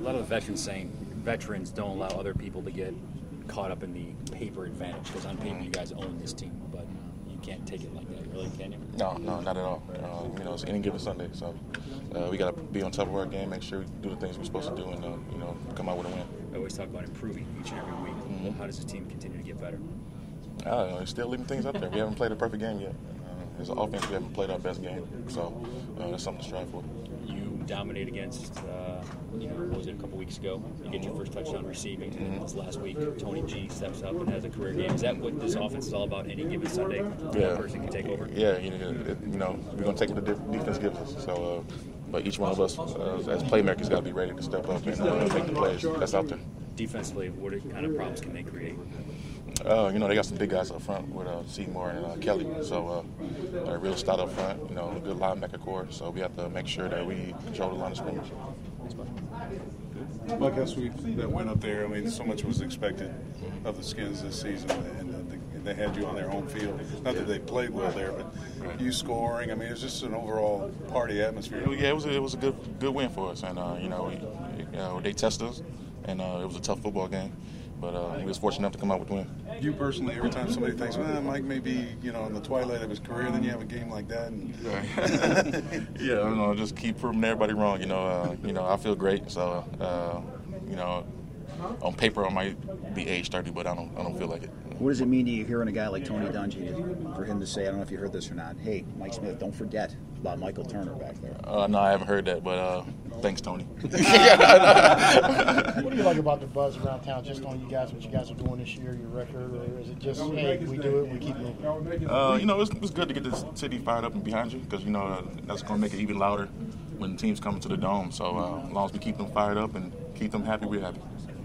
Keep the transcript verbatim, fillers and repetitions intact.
lot of the veterans saying veterans don't allow other people to get caught up in the paper advantage, because on paper you guys own this team, but you can't take it like that, really, can you? No, no, not at all. Um, you know, it's any given Sunday, so uh, we got to be on top of our game, make sure we do the things we're supposed to do, and uh, you know, come out with a win. I always talk about improving each and every week. Mm-hmm. How does the team continue to get better? I don't know. We're still leaving things up there. We haven't played a perfect game yet. Uh, as an offense, we haven't played our best game, so uh, that's something to strive for. You dominate against, uh, you know, what was it, a couple weeks ago? You get your first touchdown receiving. Mm-hmm. This last week, Tony G steps up and has a career game. Is that what this offense is all about? Any given Sunday, yeah. one person can take over. Yeah, you know, it, you know we're gonna take what the defense gives us. So, uh, but each one of us, uh, as playmakers, got to be ready to step up and uh, make the plays that's out there. Defensively, what kind of problems can they create? Uh, you know, they got some big guys up front with uh, Seymour and uh, Kelly. So uh, they're real stout up front, you know, a good linebacker core. So we have to make sure that we control the line of scrimmage. Mike, as we that went up there, I mean, so much was expected of the Skins this season, and uh, they, they had you on their home field. Not that they played well there, but right. you scoring. I mean, it was just an overall party atmosphere. Yeah, it was a, it was a good good win for us, and uh, you know, we, you know, they tested us, and uh, it was a tough football game. But uh, he was fortunate enough to come out with the win. You personally, every time somebody thinks, well, Mike may be, you know, in the twilight of his career, then you have a game like that. And yeah, I don't know, just keep proving everybody wrong. You know, uh, you know, I feel great. So, uh, you know, on paper I might be age thirty, but I don't, I don't feel like it. What does it mean to you hearing a guy like Tony Dungy for him to say, I don't know if you heard this or not, hey, Mike Smith, don't forget about Michael Turner back there? Uh, no, I haven't heard that, but uh, thanks, Tony. What do you like about the buzz around town, just on you guys, what you guys are doing this year, your record, or is it just, hey, we do it, we keep moving? Uh, you know, it's, it's good to get this city fired up and behind you, because, you know, uh, that's going to make it even louder when teams come to the Dome. So uh, as long as we keep them fired up and keep them happy, we're happy.